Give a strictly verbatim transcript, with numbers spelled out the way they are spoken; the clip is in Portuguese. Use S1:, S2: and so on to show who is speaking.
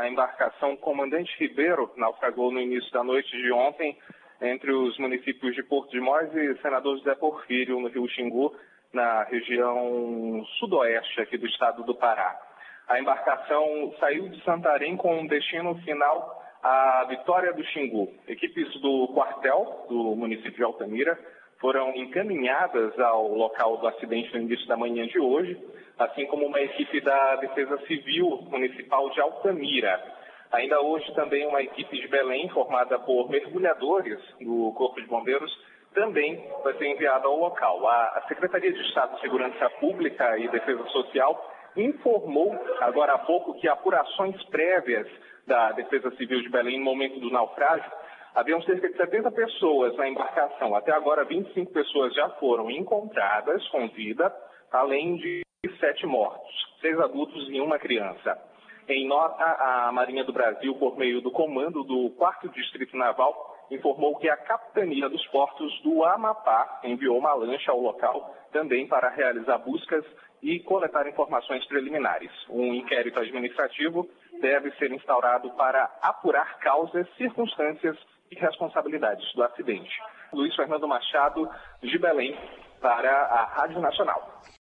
S1: a embarcação Comandante Ribeiro naufragou no início da noite de ontem entre os municípios de Porto de Mós e Senador José Porfírio, no Rio Xingu, na região sudoeste aqui do estado do Pará. A embarcação saiu de Santarém com um destino final à Vitória do Xingu. Equipes do quartel do município de Altamira foram encaminhadas ao local do acidente no início da manhã de hoje, assim como uma equipe da Defesa Civil Municipal de Altamira. Ainda hoje também uma equipe de Belém, formada por mergulhadores do Corpo de Bombeiros, também vai ser enviada ao local. A Secretaria de Estado de Segurança Pública e Defesa Social informou agora há pouco que apurações prévias da Defesa Civil de Belém no momento do naufrágio, haviam cerca de setenta pessoas na embarcação. Até agora, vinte e cinco pessoas já foram encontradas com vida, além de sete mortos, seis adultos e uma criança. Em nota, a Marinha do Brasil, por meio do comando do quarto Distrito Naval, informou que a Capitania dos Portos do Amapá enviou uma lancha ao local também para realizar buscas e coletar informações preliminares. Um inquérito administrativo deve ser instaurado para apurar causas, circunstâncias e responsabilidades do acidente. Luiz Fernando Machado, de Belém, para a Rádio Nacional.